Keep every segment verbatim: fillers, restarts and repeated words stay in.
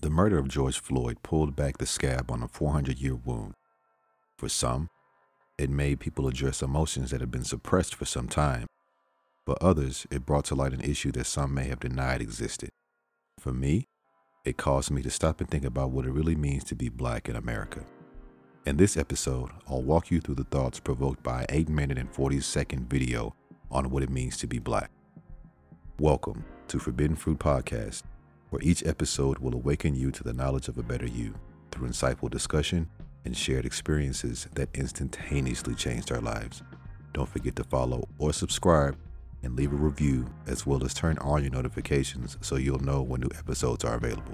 The murder of George Floyd pulled back the scab on a four hundred year wound. For some, it made people address emotions that had been suppressed for some time. For others, it brought to light an issue that some may have denied existed. For me, it caused me to stop and think about what it really means to be Black in America. In this episode, I'll walk you through the thoughts provoked by an eight minute and forty second video on what it means to be Black. Welcome to Forbidden Fruit Podcast, where each episode will awaken you to the knowledge of a better you through insightful discussion and shared experiences that instantaneously changed our lives. Don't forget to follow or subscribe and leave a review, as well as turn on your notifications so you'll know when new episodes are available.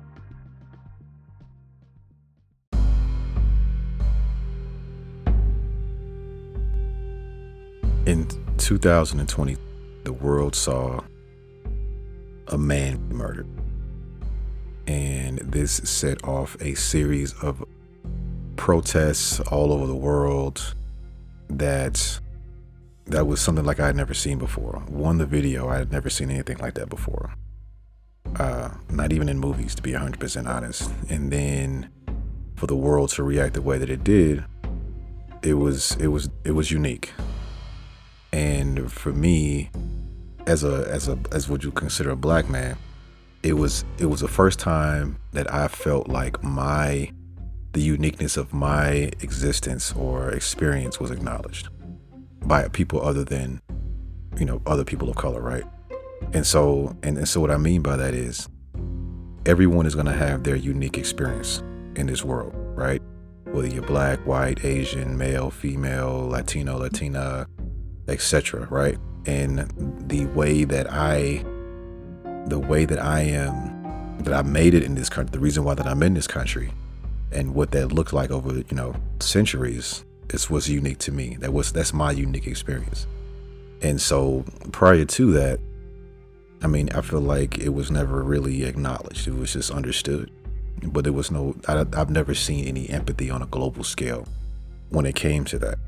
In two thousand twenty, the world saw a man murdered, and this set off a series of protests all over the world that that was something like I had never seen before. One, the video, I had never seen anything like that before. Uh, not even in movies, to be one hundred percent honest. And then for the world to react the way that it did, it was it was it was unique. And for me, as a as a as what you consider a Black man, it was it was the first time that I felt like my the uniqueness of my existence or experience was acknowledged by people other than, you know, other people of color, right? And so and, and so what I mean by that is everyone is going to have their unique experience in this world, right? Whether you're Black, white, Asian, male, female, Latino, Latina, et cetera, right? And the way that I the way that I am that I made it in this country, the reason why that I'm in this country and what that looked like over, you know, centuries, is what's unique to me. That was that's my unique experience. And so prior to that, I mean, I feel like it was never really acknowledged. It was just understood. But there was no, I, I've never seen any empathy on a global scale when it came to that.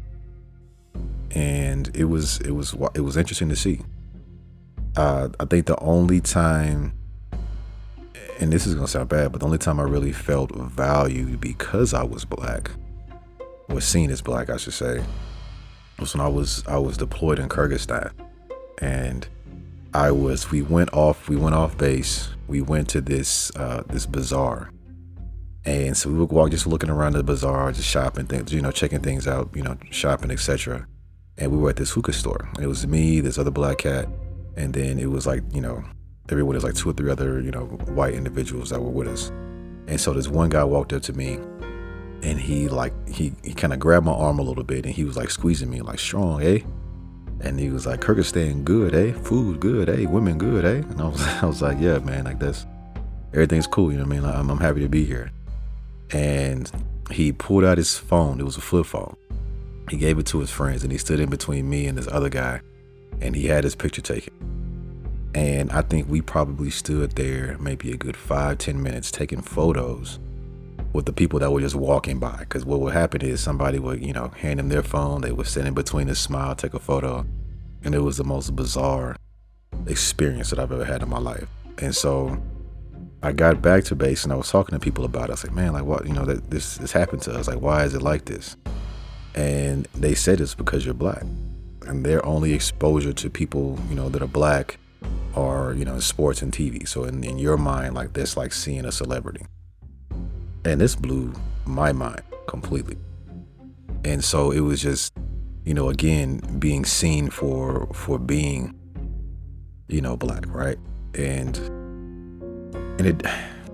And it was, it was, it was interesting to see. Uh, I think the only time, and this is gonna sound bad, but the only time I really felt valued because I was Black, was seen as Black, I should say, was when I was I was deployed in Kyrgyzstan, and I was we went off we went off base. We went to this uh, this bazaar, and so we would walk just looking around the bazaar, just shopping things, you know, checking things out, you know, shopping, et cetera. And we were at this hookah store, and it was me, this other Black cat, and then it was like, you know, everyone was like two or three other, you know, white individuals that were with us. And so this one guy walked up to me, and he like he he kind of grabbed my arm a little bit, and he was like squeezing me like, strong, eh? And he was like, Kyrgyzstan good, eh? Food good, eh? Women good, eh? And I was I was like, yeah, man, like that's everything's cool, you know what I mean? Like, I'm I'm happy to be here. And he pulled out his phone. It was a flip phone. He gave it to his friends, and he stood in between me and this other guy, and he had his picture taken. And I think we probably stood there maybe a good five, ten minutes taking photos with the people that were just walking by. Because what would happen is somebody would, you know, hand them their phone. They would sit in between a smile, take a photo. And it was the most bizarre experience that I've ever had in my life. And so I got back to base, and I was talking to people about it. I was like, man, like, what, you know, that this, this happened to us. Like, why is it like this? And they said it's because you're Black. And their only exposure to people, you know, that are Black are, you know, sports and T V. So in, in your mind, like, that's like seeing a celebrity. And this blew my mind completely. And so it was just, you know, again, being seen for for being, you know, Black, right? And and it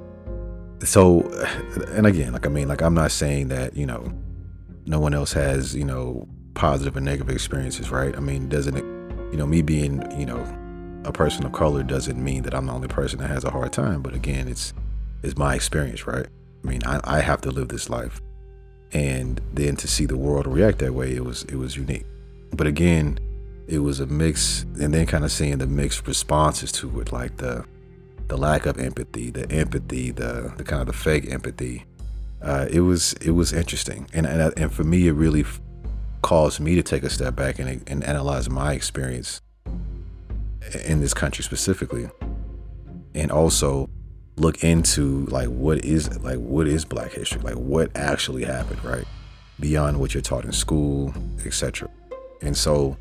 so and again, like I mean, like I'm not saying that, you know, no one else has, you know, positive and negative experiences, right? I mean, doesn't it, you know, me being, you know, a person of color doesn't mean that I'm the only person that has a hard time. But again, it's it's my experience, right? I mean, I, I have to live this life, and then to see the world react that way, it was it was unique. But again, it was a mix, and then kind of seeing the mixed responses to it, like the the lack of empathy, the empathy, the the kind of the fake empathy. Uh, it was it was interesting, and and and for me, it really f- caused me to take a step back and and analyze my experience in this country specifically, and also look into like what is like what is Black history, like what actually happened, right? Beyond what you're taught in school, et cetera. And so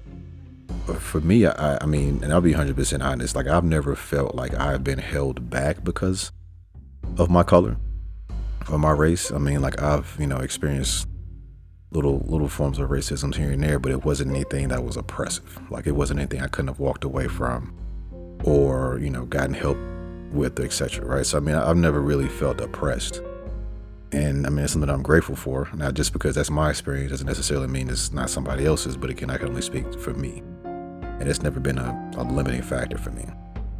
for me, I, I mean, and I'll be one hundred percent honest, like I've never felt like I've been held back because of my color or my race. I mean, like I've, you know, experienced little little forms of racism here and there, but it wasn't anything that was oppressive. Like it wasn't anything I couldn't have walked away from or, you know, gotten help with, et cetera. Right. So I mean, I've never really felt oppressed. And I mean, it's something I'm grateful for. Not just because that's my experience doesn't necessarily mean it's not somebody else's, but again, I can only speak for me. And it's never been a, a limiting factor for me.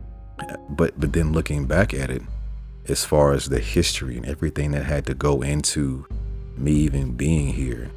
But but then looking back at it, as far as the history and everything that had to go into me even being here,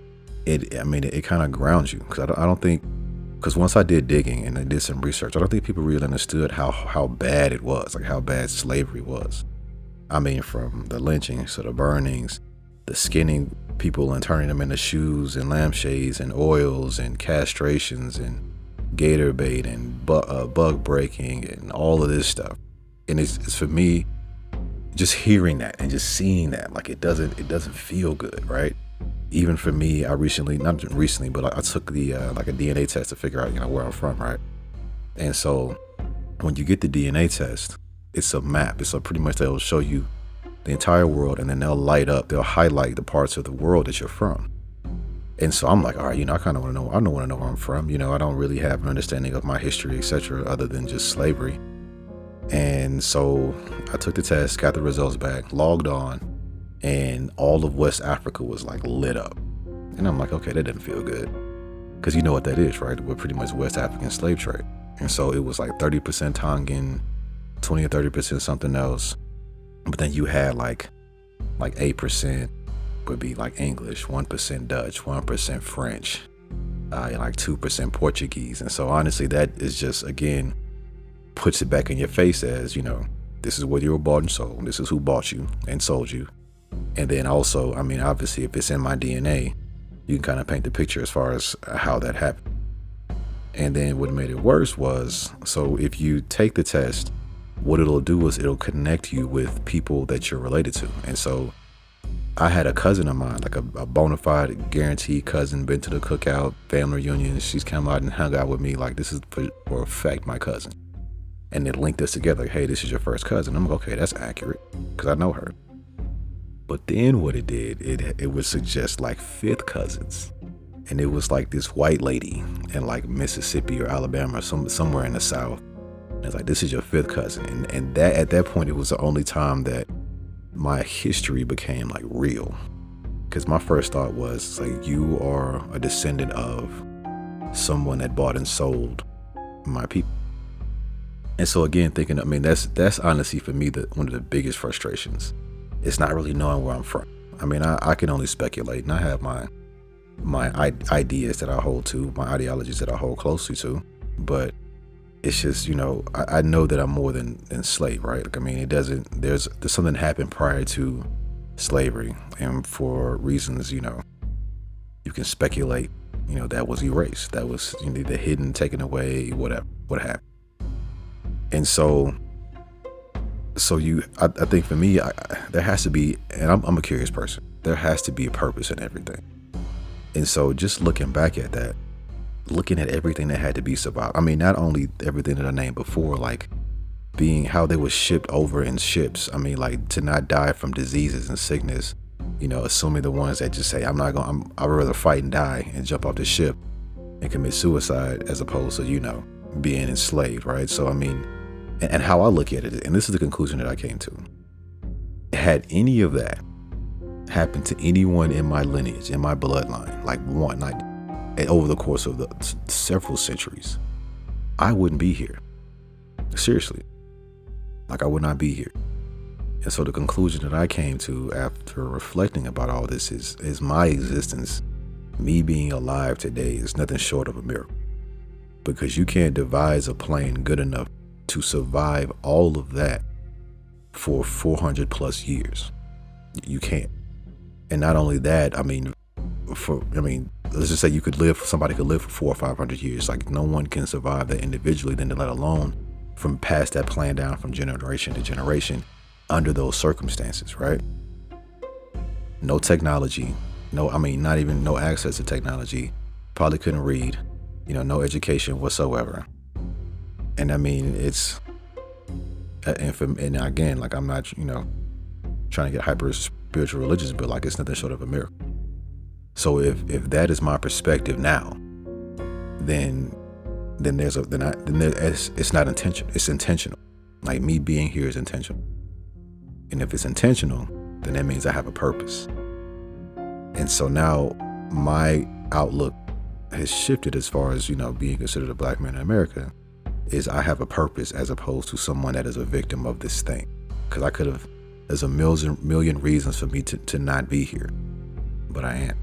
it I mean, it, it kind of grounds you. Because I don't, I don't think, because once I did digging and I did some research, I don't think people really understood how, how bad it was, like how bad slavery was. I mean, from the lynchings to the burnings, the skinning people and turning them into shoes and lampshades and oils and castrations and gator bait and bu- uh, bug breaking and all of this stuff. And it's, it's for me, just hearing that and just seeing that, like it doesn't it doesn't feel good, right? Even for me, I recently, not recently, but I, I took the uh, like a D N A test to figure out, you know, where I'm from, right? And so when you get the D N A test, it's a map. It's a pretty much they'll show you the entire world, and then they'll light up, they'll highlight the parts of the world that you're from. And so I'm like, all right, you know, I kind of want to know, I don't want to know where I'm from. You know, I don't really have an understanding of my history, et cetera, other than just slavery. And so I took the test, got the results back, logged on, and all of West Africa was like lit up. And I'm like, okay, that didn't feel good. Because you know what that is, right? We're pretty much West African slave trade. And so it was like thirty percent Tongan, twenty or thirty percent something else. But then you had like, like eight percent would be like English, one percent Dutch, one percent French, uh, and like two percent Portuguese. And so honestly, that is just, again, puts it back in your face as, you know, this is what you were bought and sold. This is who bought you and sold you. And then also, I mean, obviously, if it's in my D N A, you can kind of paint the picture as far as how that happened. And then what made it worse was, so if you take the test, what it'll do is it'll connect you with people that you're related to. And so I had a cousin of mine, like a, a bona fide guaranteed cousin, been to the cookout, family reunion. She's come out and hung out with me like, this is for, for a fact my cousin. And it linked us together, like, hey, this is your first cousin. I'm like, okay, that's accurate, because I know her. But then what it did, it it would suggest like fifth cousins. And it was like this white lady in like Mississippi or Alabama or some, somewhere in the South. And it's like, this is your fifth cousin. And, and that at that point, it was the only time that my history became like real. Because my first thought was like, you are a descendant of someone that bought and sold my people. And so again, thinking, I mean, that's that's honestly for me the one of the biggest frustrations. It's not really knowing where I'm from. I mean, I, I can only speculate, and I have my my I- ideas that I hold to, my ideologies that I hold closely to. But it's just, you know, I, I know that I'm more than, than slave, right? Like, I mean, it doesn't, there's, there's something happened prior to slavery. And for reasons, you know, you can speculate, you know, that was erased. That was, you know, either hidden, taken away, whatever, what happened. And so, so you, I, I think for me, I, I, there has to be, and I'm, I'm a curious person, there has to be a purpose in everything. And so just looking back at that, looking at everything that had to be survived. I mean, not only everything that I named before, like being how they were shipped over in ships. I mean, like to not die from diseases and sickness, you know, assuming the ones that just say, I'm not going to, I'd rather fight and die and jump off the ship and commit suicide as opposed to, you know, being enslaved, right? So, I mean, and, and how I look at it, and this is the conclusion that I came to. Had any of that happened to anyone in my lineage, in my bloodline, like one, like over the course of the several centuries, I wouldn't be here. Seriously. Like I would not be here. And so the conclusion that I came to after reflecting about all this is, is my existence, me being alive today, is nothing short of a miracle. Because you can't devise a plan good enough to survive all of that for four hundred plus years. You can't. And not only that, I mean, for, I mean, let's just say you could live, somebody could live for four or five hundred years. Like no one can survive that individually, then let alone from pass that plan down from generation to generation. under those circumstances, right? No technology, no, I mean, not even no access to technology, probably couldn't read, you know, no education whatsoever. And I mean, it's, uh, and, for, and again, like I'm not, you know, trying to get hyper spiritual religious, but like it's nothing short of a miracle. So if if that is my perspective now, then then there's a then I then there, it's, it's not intentional. It's intentional. Like me being here is intentional. And if it's intentional, then that means I have a purpose. And so now my outlook has shifted as far as, you know, being considered a black man in America, is I have a purpose as opposed to someone that is a victim of this thing. Because I could have, there's a million million reasons for me to, to not be here, but I am.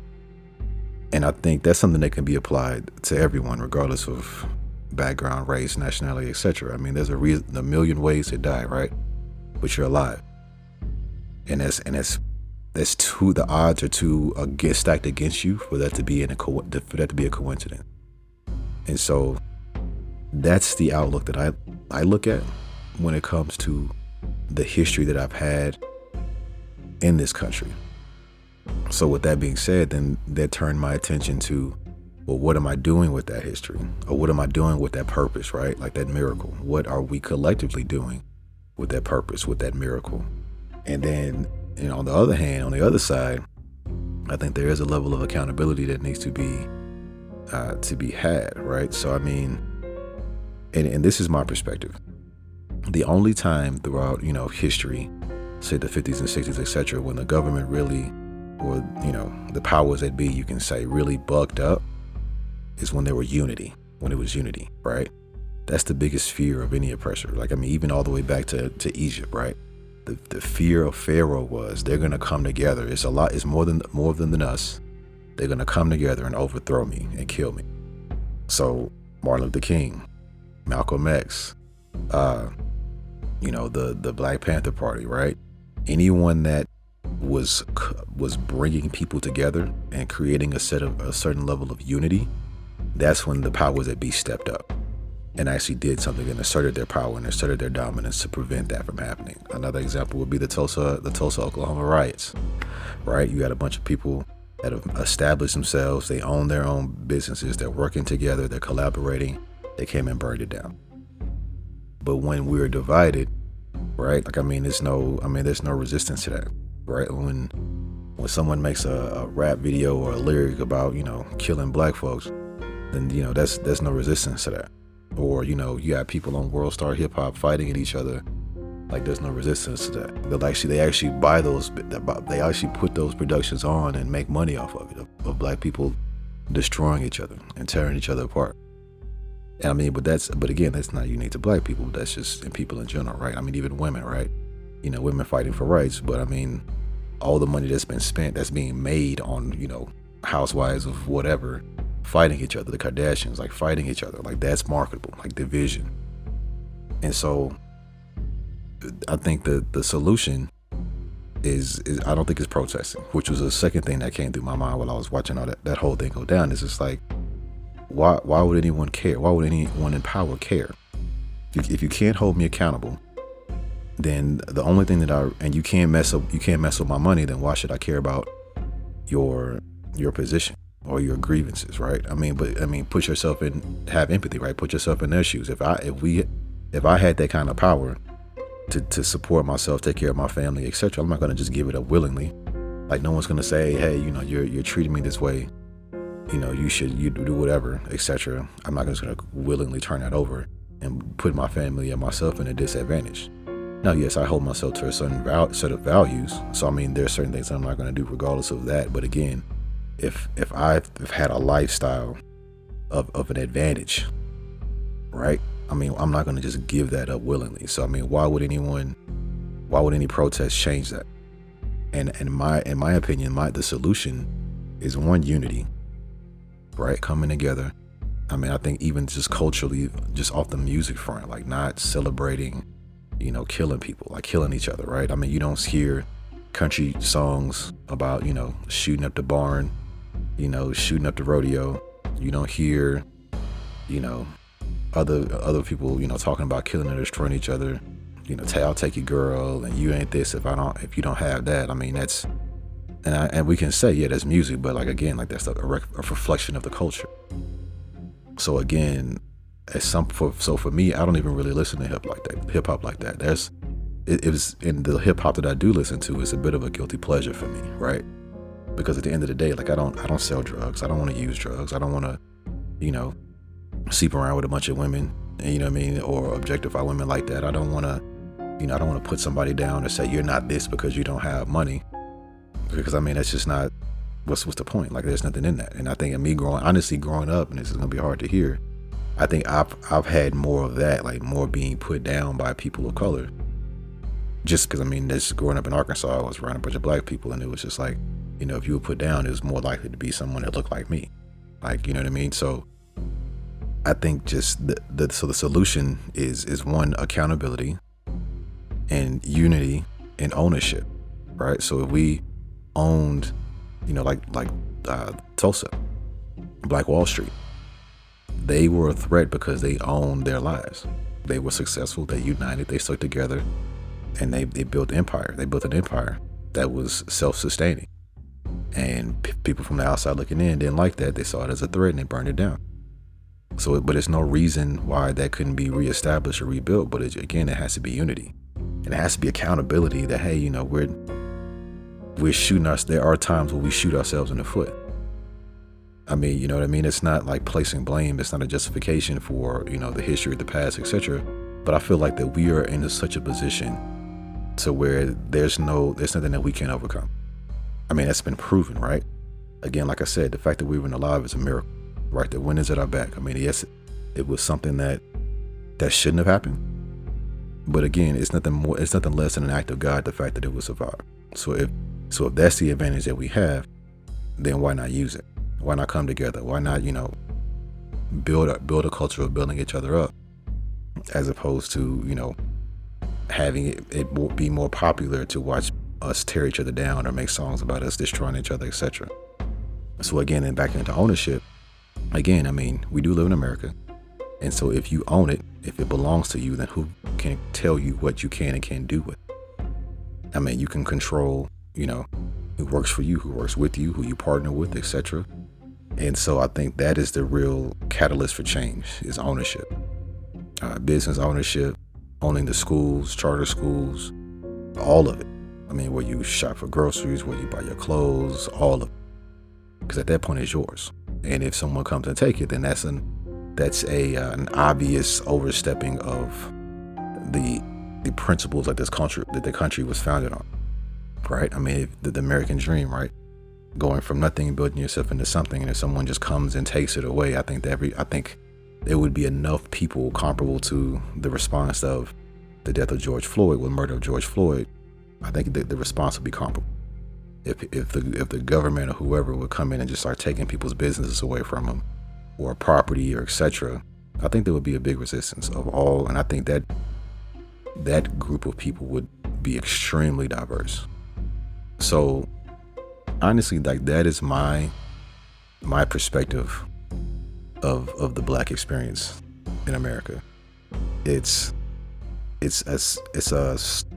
And I think that's something that can be applied to everyone, regardless of background, race, nationality, et cetera. I mean, there's a reason, a million ways to die, right? But you're alive, and that's and that's that's too. The odds are too against, stacked against you for that to be in a co- for that to be a coincidence. And so, that's the outlook that I I look at when it comes to the history that I've had in this country. So with that being said, then that turned my attention to, well, what am I doing with that history? Or what am I doing with that purpose, right? Like that miracle. What are we collectively doing with that purpose, with that miracle? And then, you know, on the other hand, on the other side, I think there is a level of accountability that needs to be uh, to be had, right? So, I mean, and, and this is my perspective. The only time throughout, you know, history, say the fifties and sixties, et cetera, when the government really, or, you know, the powers that be, you can say, really bucked up, is when there were unity, when it was unity, right? That's the biggest fear of any oppressor. Like, I mean, even all the way back to, to Egypt, right? The the fear of Pharaoh was they're gonna come together. It's a lot, it's more than more of them than us. They're gonna come together and overthrow me and kill me. So Martin Luther King, Malcolm X, uh, you know, the the Black Panther Party, right? Anyone that was was bringing people together and creating a set of a certain level of unity, that's when the powers that be stepped up and actually did something and asserted their power and asserted their dominance to prevent that from happening. Another example would be the Tulsa the Tulsa Oklahoma riots, right? You had a bunch of people that have established themselves, they own their own businesses, they're working together, they're collaborating, they came and burned it down. But when we're divided, right, like I mean there's no I mean there's no resistance to that. Right, when when someone makes a, a rap video or a lyric about, you know, killing black folks, then, you know, that's there's no resistance to that. Or, you know, you got people on World Star Hip Hop fighting at each other, like there's no resistance to that. But actually, they actually buy those, they actually put those productions on and make money off of it, of, of black people destroying each other and tearing each other apart. And I mean, but that's, but again, that's not unique to black people. That's just in people in general, right? I mean, even women, right? You know, women fighting for rights, but I mean, all the money that's been spent, that's being made on, you know, housewives of whatever, fighting each other, the Kardashians, like fighting each other, like that's marketable, like division. And so I think the, the solution is, is, I don't think it's protesting, which was the second thing that came through my mind while I was watching all that, that whole thing go down. It's just like, why, why would anyone care? Why would anyone in power care? If, if you can't hold me accountable, then the only thing that I, and you can't mess up, you can't mess with my money, then why should I care about your, your position or your grievances, right? I mean, but I mean, put yourself in, have empathy, right? Put yourself in their shoes. If I, if we, if I had that kind of power to, to support myself, take care of my family, et cetera, I'm not going to just give it up willingly. Like no one's going to say, hey, you know, you're, you're treating me this way, you know, you should, you do whatever, et cetera. I'm not just going to willingly turn that over and put my family and myself in a disadvantage. Now, yes, I hold myself to a certain val- set of values. So, I mean, there are certain things I'm not going to do regardless of that. But again, if if I've had a lifestyle of, of an advantage, right? I mean, I'm not going to just give that up willingly. So, I mean, why would anyone, why would any protest change that? And in my in my opinion, my the solution is one, unity, right? Coming together. I mean, I think even just culturally, just off the music front, like not celebrating, you know, killing people, like killing each other, right? I mean, you don't hear country songs about, you know, shooting up the barn, you know, shooting up the rodeo. You don't hear, you know, other other people, you know, talking about killing and destroying each other you know, tay, I'll take your girl, and you ain't this if I don't, if you don't have that. I mean, that's, and I, and we can say, yeah, that's music, but like, again, like that's a, a, rec- a reflection of the culture. So again, as some, for, so for me, I don't even really listen to hip like that, hip hop like that. There's, it, it was in the hip hop that I do listen to, it's a bit of a guilty pleasure for me, right? Because at the end of the day, like I don't, I don't sell drugs. I don't want to use drugs. I don't want to, you know, sleep around with a bunch of women, you know what I mean, or objectify women like that. I don't want to, you know, I don't want to put somebody down and say you're not this because you don't have money. Because I mean, that's just not, what's what's the point? Like, there's nothing in that. And I think in me growing, honestly, growing up, and this is gonna be hard to hear, I think I've I've had more of that, like more being put down by people of color. Just because I mean, this growing up in Arkansas, I was around a bunch of black people, and it was just like, you know, if you were put down, it was more likely to be someone that looked like me, like, you know what I mean. So I think just the, the so the solution is is one, accountability and unity and ownership, right? So if we owned, you know, like like uh, Tulsa, Black Wall Street, they were a threat because they owned their lives. They were successful. They united. They stuck together, and they they built empire. They built an empire that was self-sustaining. And p- people from the outside looking in didn't like that. They saw it as a threat and they burned it down. So, but there's no reason why that couldn't be reestablished or rebuilt. But it, again, it has to be unity, and it has to be accountability. That hey, you know, we're we're shooting us. There are times where we shoot ourselves in the foot. I mean, you know what I mean? It's not like placing blame. It's not a justification for, you know, the history of the past, et cetera. But I feel like that we are in such a position to where there's no, there's nothing that we can't overcome. I mean, that's been proven, right? Again, like I said, the fact that we were alive is a miracle, right? The wind is at our back. I mean, yes, it was something that that shouldn't have happened. But again, it's nothing more, it's nothing less than an act of God, the fact that it was survived. So if, so if that's the advantage that we have, then why not use it? Why not come together? Why not, you know, build a, build a culture of building each other up, as opposed to, you know, having it, it be more popular to watch us tear each other down or make songs about us destroying each other, et cetera. So again, and back into ownership, again, I mean, we do live in America. And so if you own it, if it belongs to you, then who can tell you what you can and can't do with it? I mean, you can control, you know, who works for you, who works with you, who you partner with, et cetera. And so I think that is the real catalyst for change, is ownership. Uh, business ownership, owning the schools, charter schools, all of it. I mean, where you shop for groceries, where you buy your clothes, all of it. Because at that point, it's yours. And if someone comes and take it, then that's an that's a uh, an obvious overstepping of the the principles that this country that the country was founded on, right? I mean, if, the, the American dream, right? Going from nothing and building yourself into something, and if someone just comes and takes it away, I think that every I think there would be enough people comparable to the response of the death of George Floyd, with murder of George Floyd. I think that the response would be comparable. If if the if the government or whoever would come in and just start taking people's businesses away from them, or property, or et cetera, I think there would be a big resistance of all, and I think that that group of people would be extremely diverse. So honestly, like that is my my perspective of of the Black experience in America. It's it's a, it's a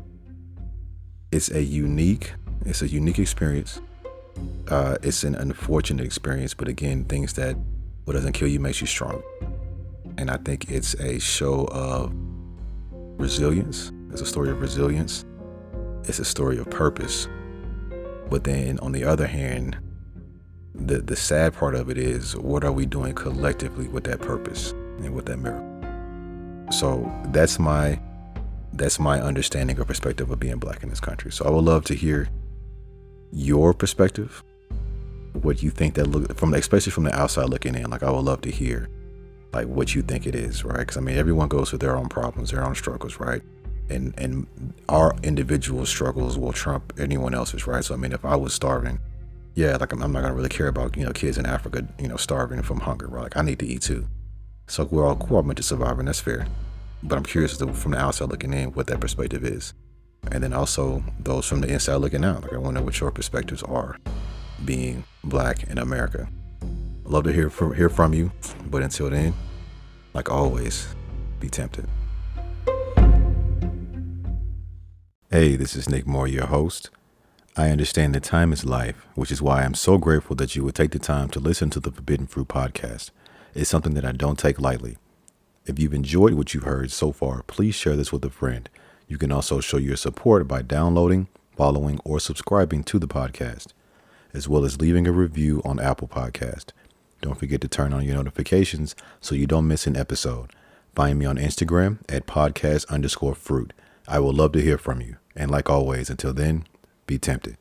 it's a unique it's a unique experience. Uh, it's an unfortunate experience, but again, things that what doesn't kill you makes you strong. And I think it's a show of resilience. It's a story of resilience. It's a story of purpose. But then on the other hand, the the sad part of it is, what are we doing collectively with that purpose and with that miracle? So that's my that's my understanding or perspective of being Black in this country. So I would love to hear your perspective, what you think that look from, especially from the outside looking in. Like, I would love to hear like what you think it is, right? Because I mean, everyone goes through their own problems, their own struggles, right? And and our individual struggles will trump anyone else's, right? So I mean, if I was starving, yeah, like I'm, I'm not gonna really care about, you know, kids in Africa, you know, starving from hunger, right? Like I need to eat too. So we're all we're all meant to survive, and that's fair. But I'm curious to, from the outside looking in, what that perspective is, and then also those from the inside looking out. Like I want to know what your perspectives are, being Black in America. I'd love to hear from hear from you. But until then, like always, be tempted. Hey, this is Nick Moore, your host. I understand that time is life, which is why I'm so grateful that you would take the time to listen to the Forbidden Fruit podcast. It's something that I don't take lightly. If you've enjoyed what you've heard so far, please share this with a friend. You can also show your support by downloading, following, or subscribing to the podcast, as well as leaving a review on Apple Podcast. Don't forget to turn on your notifications so you don't miss an episode. Find me on Instagram at podcast underscore fruit. I will love to hear from you. And like always, until then, be tempted.